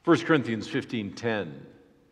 1 Corinthians 15:10.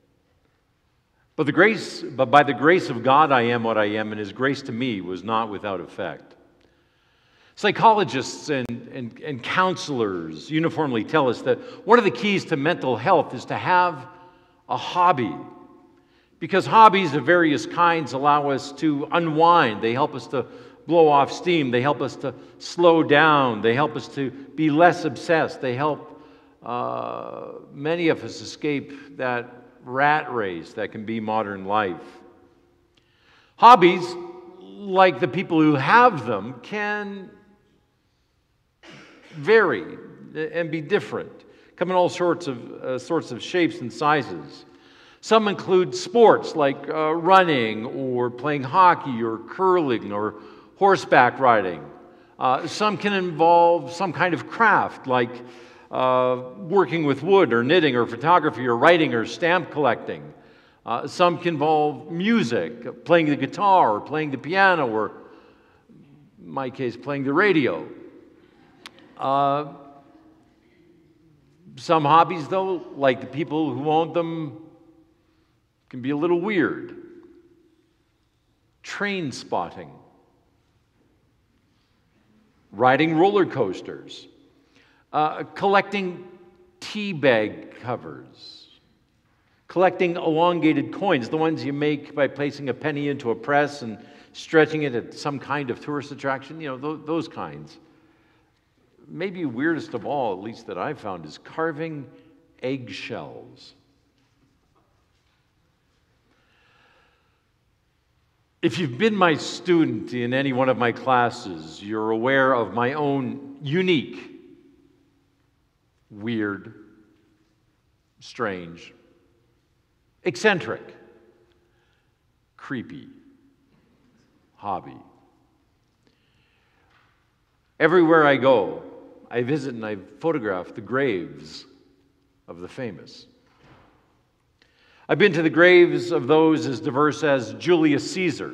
But by the grace of God I am what I am, and his grace to me was not without effect. Psychologists and counselors uniformly tell us that one of the keys to mental health is to have a hobby. Because hobbies of various kinds allow us to unwind. They help us to blow off steam. They help us to slow down. They help us to be less obsessed. They help many of us escape that rat race that can be modern life. Hobbies, like the people who have them, can vary and be different, come in all sorts of shapes and sizes. Some include sports like running or playing hockey or curling or horseback riding. Some can involve some kind of craft like working with wood or knitting or photography or writing or stamp collecting. Some can involve music, playing the guitar or playing the piano or, in my case, playing the radio. Some hobbies, though, like the people who own them, can be a little weird. Train spotting, riding roller coasters, collecting tea bag covers, collecting elongated coins, the ones you make by placing a penny into a press and stretching it at some kind of tourist attraction, those kinds. Maybe weirdest of all, at least that I've found, is carving eggshells. If you've been my student in any one of my classes, you're aware of my own unique, weird, strange, eccentric, creepy hobby. Everywhere I go, I visit and I photograph the graves of the famous. I've been to the graves of those as diverse as Julius Caesar,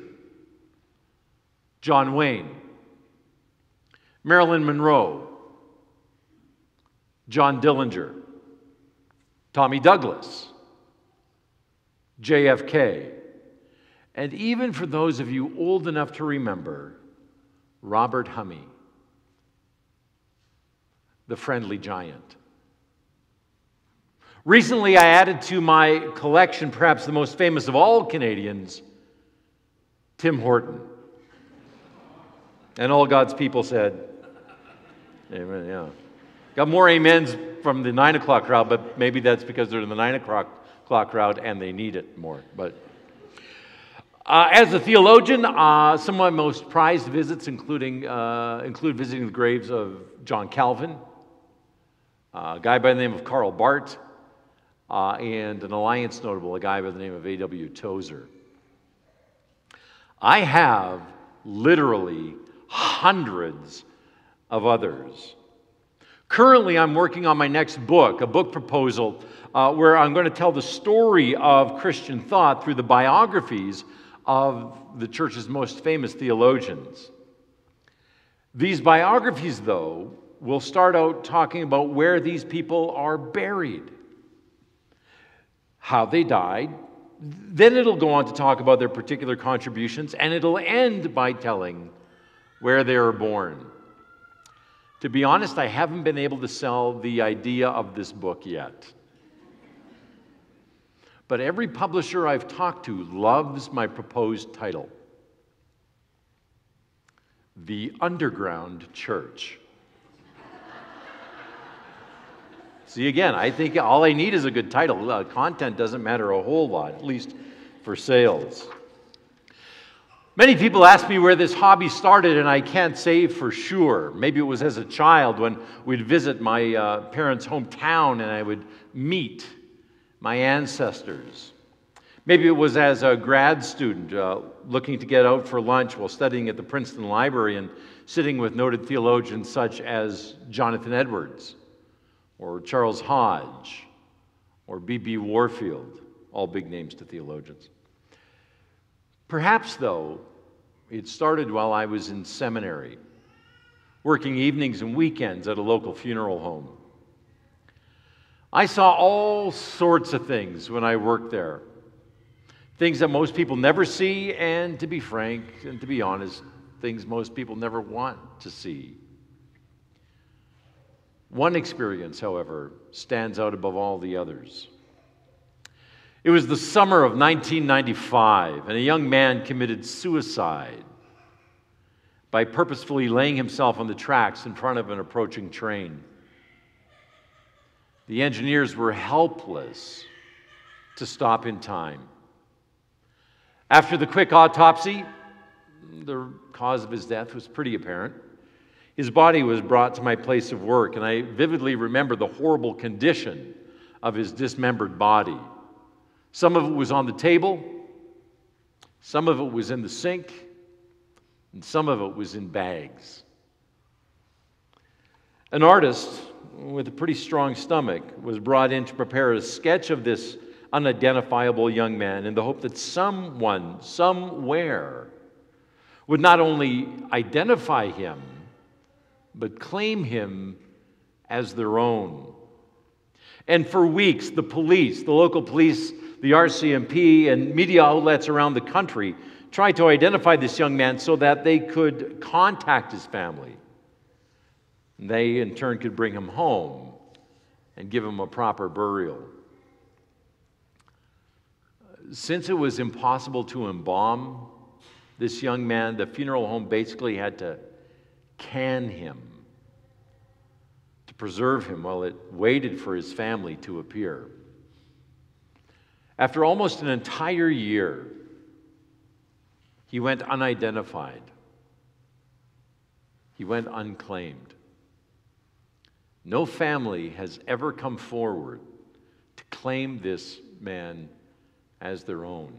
John Wayne, Marilyn Monroe, John Dillinger, Tommy Douglas, JFK, and even for those of you old enough to remember, Robert Hummy, the friendly giant. Recently, I added to my collection perhaps the most famous of all Canadians, Tim Horton. And all God's people said, amen, yeah. Got more amens from the 9 o'clock crowd, but maybe that's because they're in the 9 o'clock crowd and they need it more. But as a theologian, some of my most prized visits include visiting the graves of John Calvin, a guy by the name of Karl Barth, and an Alliance notable, a guy by the name of A.W. Tozer. I have literally hundreds of others. Currently, I'm working on my next book, a book proposal, where I'm going to tell the story of Christian thought through the biographies of the church's most famous theologians. These biographies, though, will start out talking about where these people are buried, how they died. Then it'll go on to talk about their particular contributions, and it'll end by telling where they were born. To be honest, I haven't been able to sell the idea of this book yet. But every publisher I've talked to loves my proposed title, The Underground Church. See, again, I think all I need is a good title. Content doesn't matter a whole lot, at least for sales. Many people ask me where this hobby started, and I can't say for sure. Maybe it was as a child when we'd visit my parents' hometown and I would meet my ancestors. Maybe it was as a grad student looking to get out for lunch while studying at the Princeton Library and sitting with noted theologians such as Jonathan Edwards, or Charles Hodge, or B.B. Warfield, all big names to theologians. Perhaps, though, it started while I was in seminary, working evenings and weekends at a local funeral home. I saw all sorts of things when I worked there. Things that most people never see, and to be frank and to be honest, things most people never want to see. One experience, however, stands out above all the others. It was the summer of 1995, and a young man committed suicide by purposefully laying himself on the tracks in front of an approaching train. The engineers were helpless to stop in time. After the quick autopsy, the cause of his death was pretty apparent. His body was brought to my place of work, and I vividly remember the horrible condition of his dismembered body. Some of it was on the table, some of it was in the sink, and some of it was in bags. An artist with a pretty strong stomach was brought in to prepare a sketch of this unidentifiable young man in the hope that someone, somewhere, would not only identify him, but claim him as their own. And for weeks, the police, the local police, the RCMP, and media outlets around the country tried to identify this young man so that they could contact his family. And they, in turn, could bring him home and give him a proper burial. Since it was impossible to embalm this young man, the funeral home basically had to can him to preserve him while it waited for his family to appear. After almost an entire year, he went unidentified. He went unclaimed. No family has ever come forward to claim this man as their own.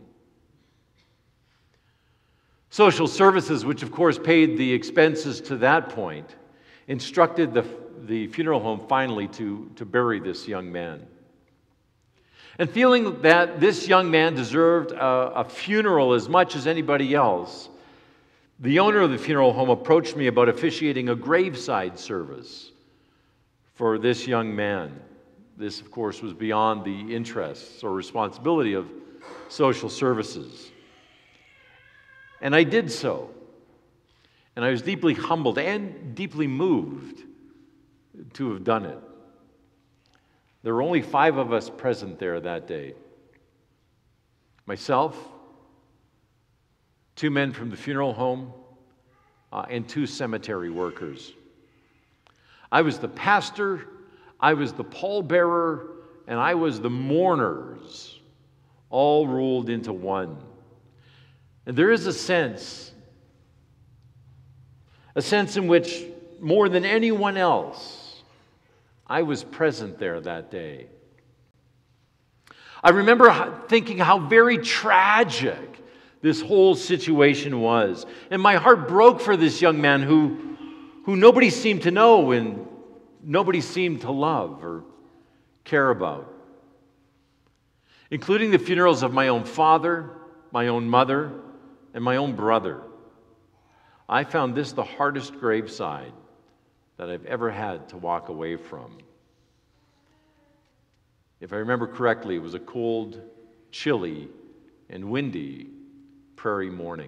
Social services, which of course paid the expenses to that point, instructed the funeral home finally to bury this young man. And feeling that this young man deserved a funeral as much as anybody else, the owner of the funeral home approached me about officiating a graveside service for this young man. This, of course, was beyond the interests or responsibility of social services. And I did so. And I was deeply humbled and deeply moved to have done it. There were only 5 of us present there that day. Myself, 2 men from the funeral home, and 2 cemetery workers. I was the pastor, I was the pallbearer, and I was the mourners, all rolled into one. And there is a sense in which, more than anyone else, I was present there that day. I remember thinking how very tragic this whole situation was. And my heart broke for this young man who nobody seemed to know and nobody seemed to love or care about. Including the funerals of my own father, my own mother, and my own brother. I found this the hardest graveside that I've ever had to walk away from. If I remember correctly, it was a cold, chilly, and windy prairie morning.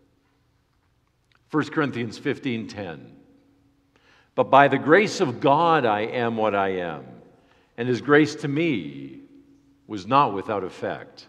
1 Corinthians 15:10. But by the grace of God I am what I am, and His grace to me was not without effect.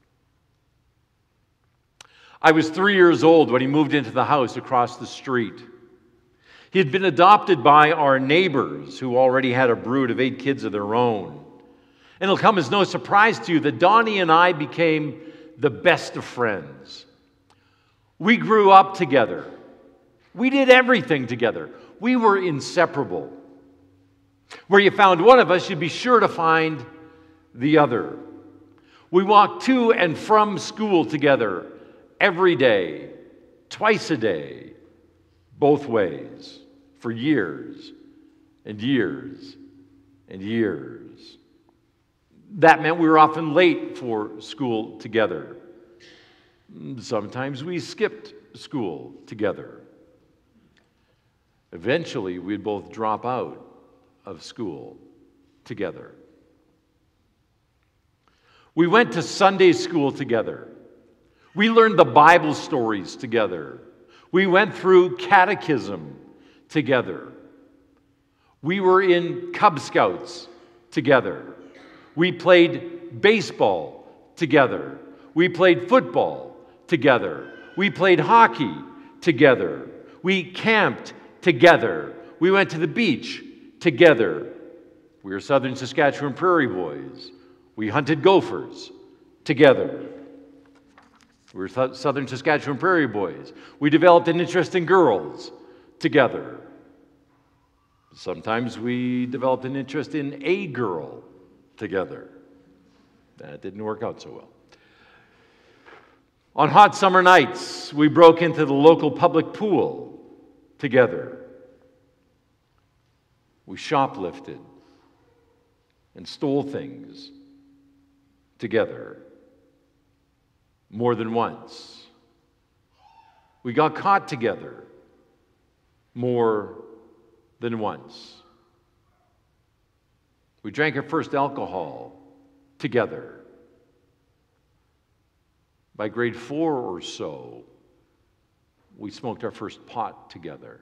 I was 3 years old when he moved into the house across the street. He had been adopted by our neighbors who already had a brood of 8 kids of their own. And it'll come as no surprise to you that Donnie and I became the best of friends. We grew up together. We did everything together. We were inseparable. Where you found one of us, you'd be sure to find the other. We walked to and from school together every day, twice a day, both ways, for years and years and years. That meant we were often late for school together. Sometimes we skipped school together. Eventually, we'd both drop out of school together. We went to Sunday school together. We learned the Bible stories together. We went through catechism together. We were in Cub Scouts together. We played baseball together. We played football together. We played hockey together. We camped together. We went to the beach together. We were Southern Saskatchewan Prairie Boys. We hunted gophers together. We were Southern Saskatchewan Prairie Boys. We developed an interest in girls together. Sometimes we developed an interest in a girl together. That didn't work out so well. On hot summer nights, we broke into the local public pool together. We shoplifted and stole things together more than once. We got caught together more than once. We drank our first alcohol together. By grade 4 or so, we smoked our first pot together.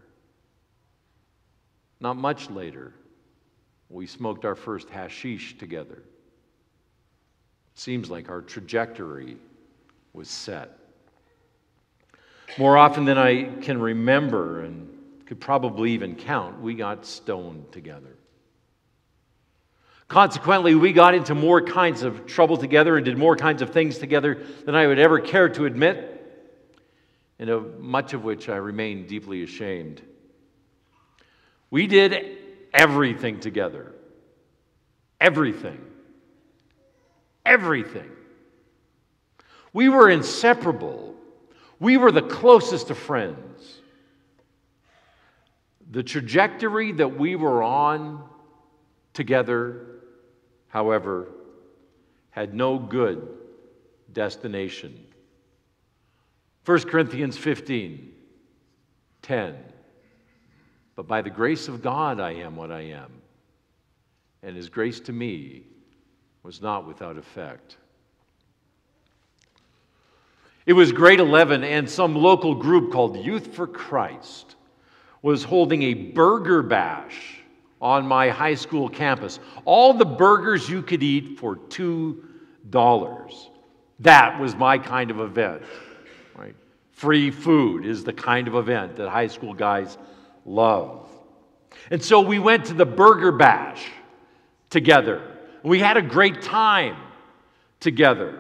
Not much later, we smoked our first hashish together. Seems like our trajectory was set. More often than I can remember and could probably even count, we got stoned together. Consequently, we got into more kinds of trouble together and did more kinds of things together than I would ever care to admit, and of much of which I remain deeply ashamed. We did everything together. Everything. Everything. We were inseparable. We were the closest of friends. The trajectory that we were on together, however, had no good destination. 1 Corinthians 15:10. But by the grace of God I am what I am, and His grace to me was not without effect. It was grade 11, and some local group called Youth for Christ was holding a burger bash on my high school campus. All the burgers you could eat for $2. That was my kind of event. Right? Free food is the kind of event that high school guys love. And so we went to the burger bash together. We had a great time together.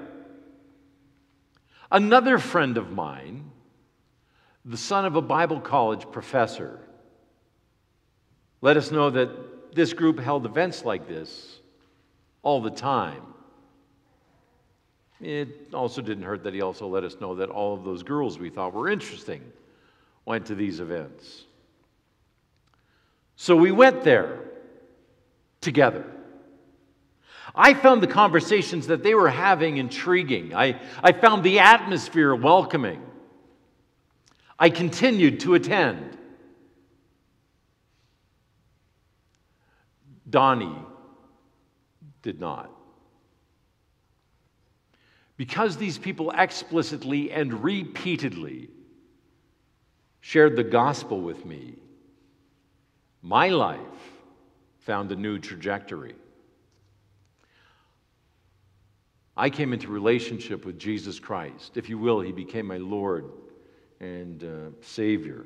Another friend of mine, the son of a Bible college professor, let us know that this group held events like this all the time. It also didn't hurt that he also let us know that all of those girls we thought were interesting went to these events. So we went there together. I found the conversations that they were having intriguing. I found the atmosphere welcoming. I continued to attend. Donnie did not. Because these people explicitly and repeatedly shared the gospel with me, my life found a new trajectory. I came into relationship with Jesus Christ. If you will, He became my Lord and Savior.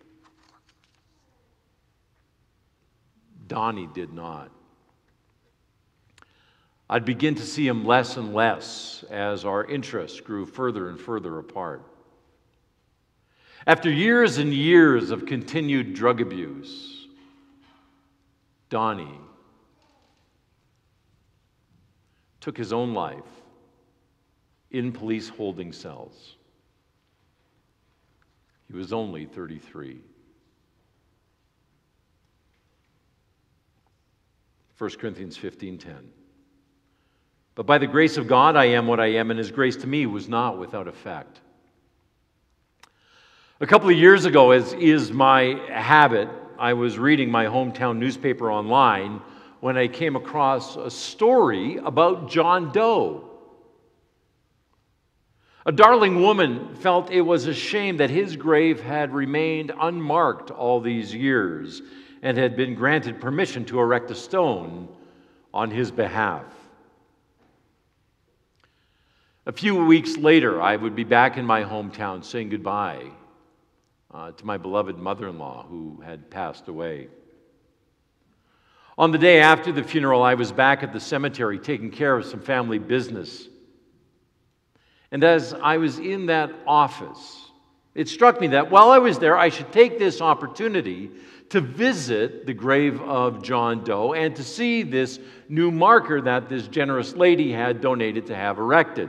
Donnie did not. I'd begin to see him less and less as our interests grew further and further apart. After years and years of continued drug abuse, Donnie took his own life in police holding cells. He was only 33. 1 Corinthians 15:10. But by the grace of God I am what I am, and His grace to me was not without effect. A couple of years ago, as is my habit, I was reading my hometown newspaper online when I came across a story about John Doe. A darling woman felt it was a shame that his grave had remained unmarked all these years and had been granted permission to erect a stone on his behalf. A few weeks later, I would be back in my hometown saying goodbye to my beloved mother-in-law who had passed away. On the day after the funeral, I was back at the cemetery taking care of some family business. And as I was in that office, it struck me that while I was there, I should take this opportunity to visit the grave of John Doe and to see this new marker that this generous lady had donated to have erected.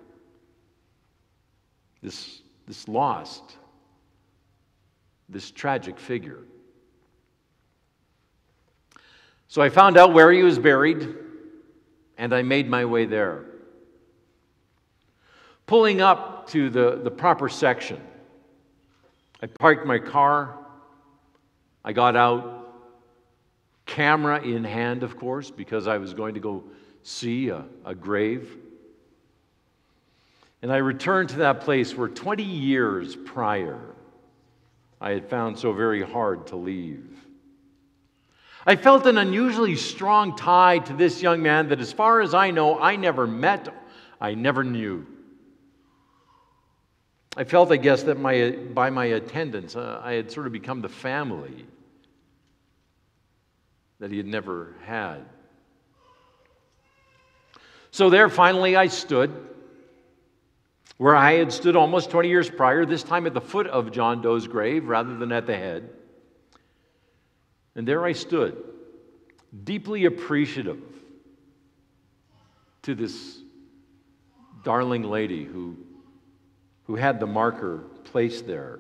This lost, this tragic figure. So I found out where he was buried, and I made my way there. Pulling up to the proper section, I parked my car. I got out, camera in hand, of course, because I was going to go see a grave. And I returned to that place where 20 years prior I had found so very hard to leave. I felt an unusually strong tie to this young man that, as far as I know, I never met, I never knew. I felt, I guess, that by my attendance, I had sort of become the family that he had never had. So there, finally, I stood, where I had stood almost 20 years prior, this time at the foot of John Doe's grave rather than at the head. And there I stood, deeply appreciative to this darling lady who had the marker placed there.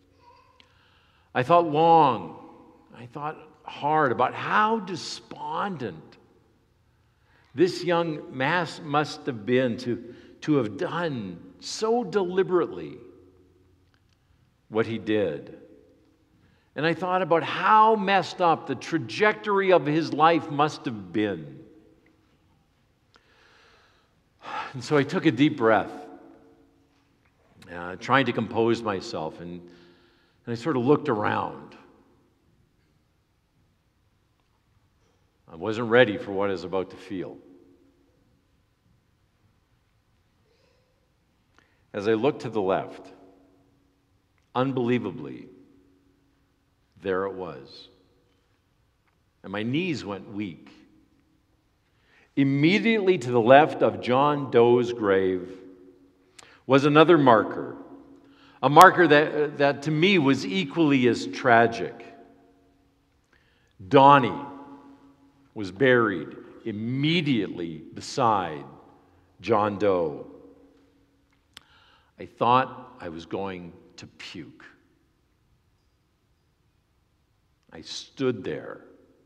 I thought long, I thought hard about how despondent this young man must have been to have done so deliberately what he did. And I thought about how messed up the trajectory of his life must have been. And so I took a deep breath, trying to compose myself, and I sort of looked around. I wasn't ready for what I was about to feel. As I looked to the left, unbelievably, there it was. And my knees went weak. Immediately to the left of John Doe's grave was another marker, a marker that to me was equally as tragic. Donnie was buried immediately beside John Doe. I thought I was going to puke. I stood there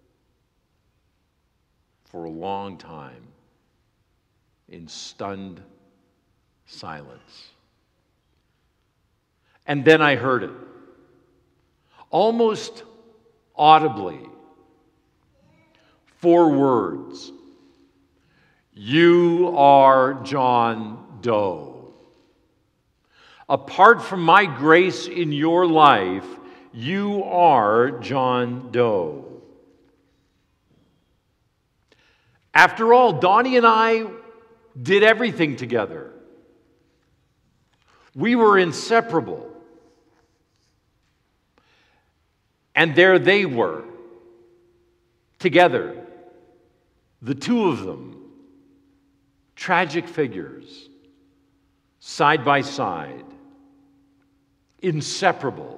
for a long time in stunned silence. And then I heard it, almost audibly, 4 words: "You are John Doe. Apart from my grace in your life, you are John Doe." After all, Donnie and I did everything together. We were inseparable. And there they were, together, the two of them, tragic figures, side by side, inseparable,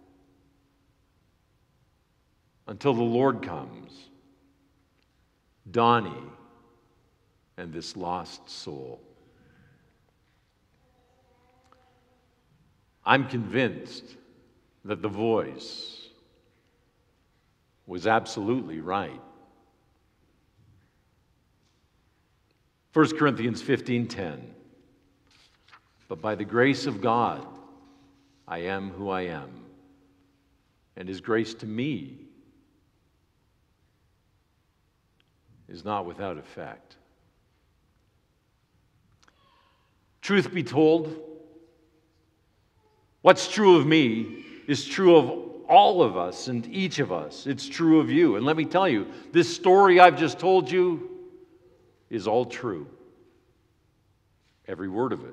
until the Lord comes, Donnie and this lost soul. I'm convinced that the voice was absolutely right. 1 Corinthians 15:10. But by the grace of God, I am who I am, and His grace to me is not without effect. Truth be told, What's true of me is true of all of us and each of us. It's true of you. And let me tell you, this story I've just told you is all true. Every word of it.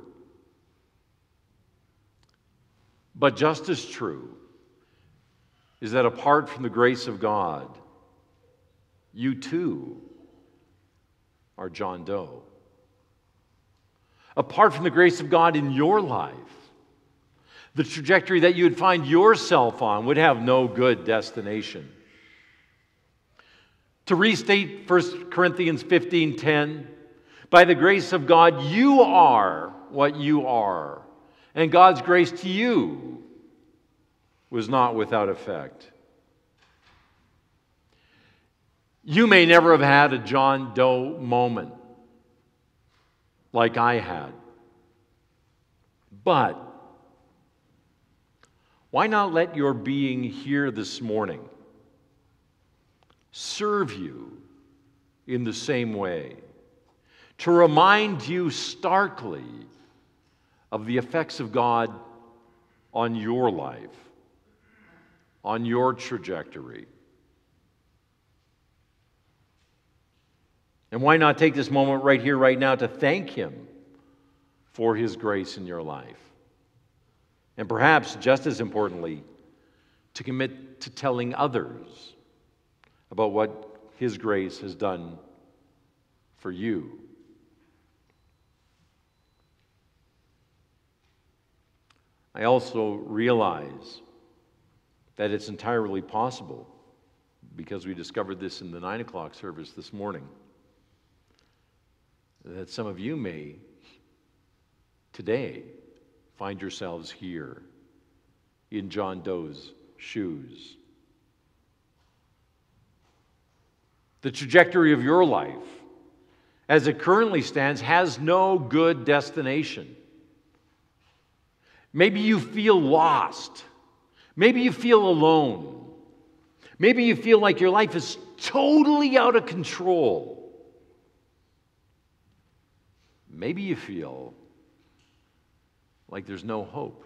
But just as true is that apart from the grace of God, you too are John Doe. Apart from the grace of God in your life, the trajectory that you would find yourself on would have no good destination. To restate 1 Corinthians 15:10, by the grace of God, you are what you are, and God's grace to you was not without effect. You may never have had a John Doe moment like I had, but why not let your being here this morning serve you in the same way, to remind you starkly of the effects of God on your life, on your trajectory. And why not take this moment right here, right now, to thank Him for His grace in your life? And perhaps, just as importantly, to commit to telling others about what His grace has done for you. I also realize that it's entirely possible, because we discovered this in the 9 o'clock service this morning, that some of you may today find yourselves here in John Doe's shoes. The trajectory of your life, as it currently stands, has no good destination. Maybe you feel lost. Maybe you feel alone. Maybe you feel like your life is totally out of control. Maybe you feel like there's no hope.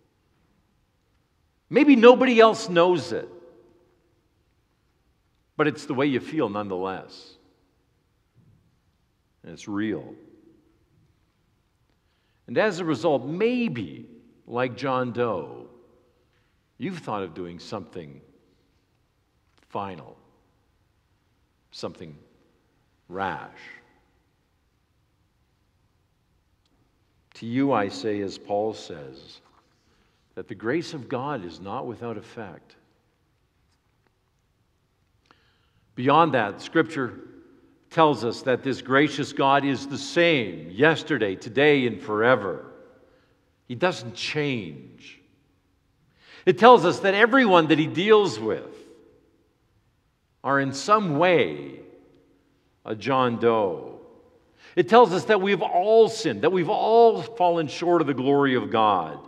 Maybe nobody else knows it, but it's the way you feel nonetheless. And it's real. And as a result, maybe, like John Doe, you've thought of doing something final, something rash. To you I say, as Paul says, that the grace of God is not without effect. Beyond that, Scripture tells us that this gracious God is the same yesterday, today, and forever. He doesn't change. It tells us that everyone that He deals with are in some way a John Doe. It tells us that we've all sinned, that we've all fallen short of the glory of God.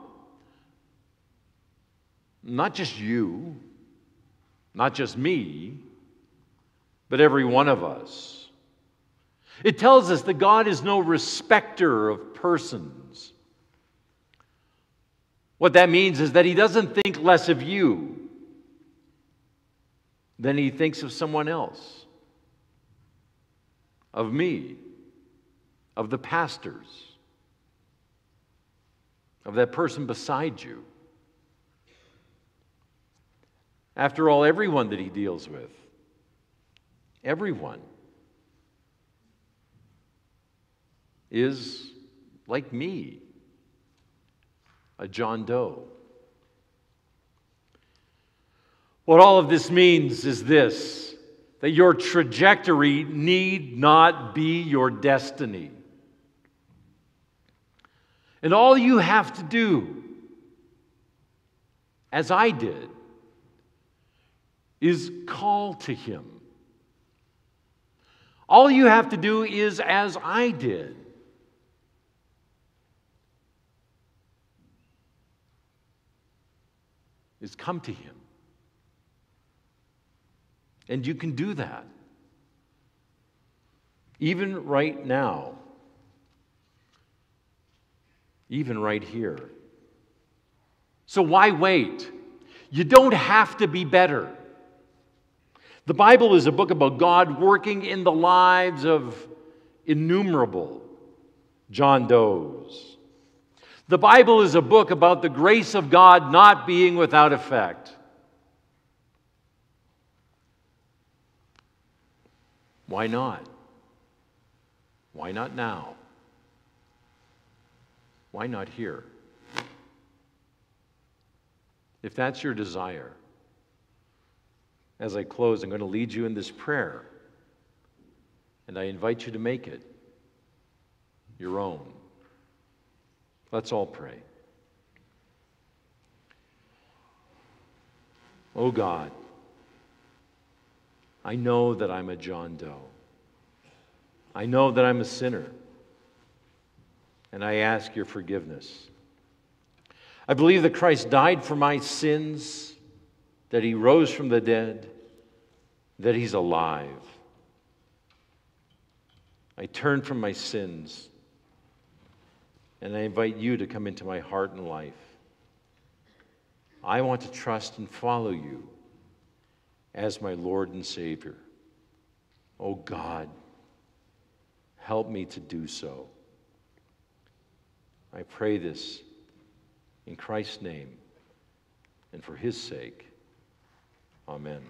Not just you, not just me, but every one of us. It tells us that God is no respecter of persons. What that means is that He doesn't think less of you than He thinks of someone else, of me, of the pastors, of that person beside you. After all, everyone that He deals with, everyone, is, like me, a John Doe. What all of this means is this: that your trajectory need not be your destiny. And all you have to do, as I did, is call to Him. All you have to do is, as I did, is come to Him. And you can do that. Even right now. Even right here. So why wait? You don't have to be better. The Bible is a book about God working in the lives of innumerable John Does. The Bible is a book about the grace of God not being without effect. Why not? Why not now? Why not here? If that's your desire, as I close, I'm going to lead you in this prayer, and I invite you to make it your own. Let's all pray. Oh God, I know that I'm a John Doe. I know that I'm a sinner, and I ask your forgiveness. I believe that Christ died for my sins, that he rose from the dead, that he's alive. I turn from my sins, and I invite you to come into my heart and life. I want to trust and follow you as my Lord and Savior. Oh God, help me to do so. I pray this in Christ's name and for his sake. Amen.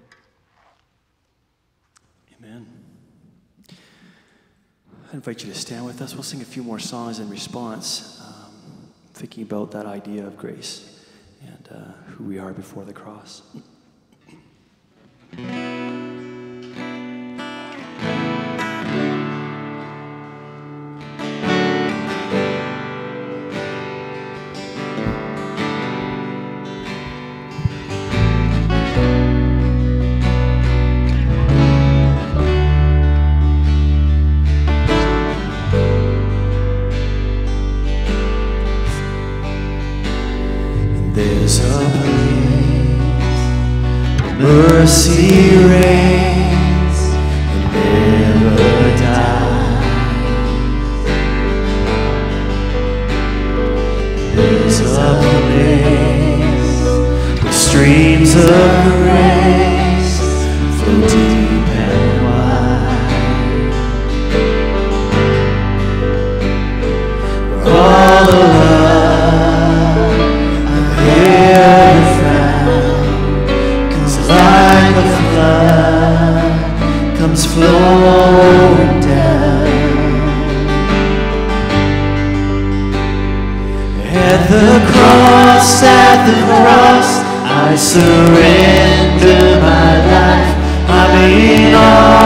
Amen. I invite you to stand with us. We'll sing a few more songs in response, thinking about that idea of grace and who we are before the cross. Mercy reigns and never dies. There's a place where streams of grace flow deep and wide, where all the love I've ever found comes like a flood, comes flowing down. At the cross, I surrender my life. I'm in awe.